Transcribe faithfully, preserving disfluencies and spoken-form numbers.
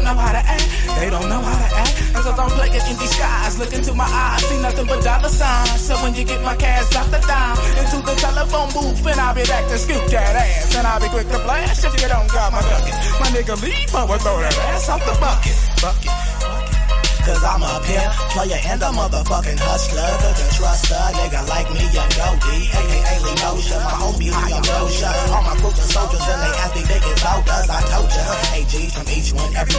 know how to act. They don't know how to act. Cause I don't play it in disguise. Look into my eyes, see nothing but dollar signs. So when you get my cash, drop the dime into the telephone booth, and I'll be back to scoop that ass. And I'll be quick to blast if you don't got my bucket. My nigga leave, I'ma throw that ass off the bucket. Bucket, bucket. Cause I'm a pimp, player, and a motherfucking hustler. Could you trust a nigga like me, young Goldie, aka Lee Moshe, my homie, young Moshe. All my crooks and soldiers, and they ask me big as voters. I told ya, A Gs from each one, every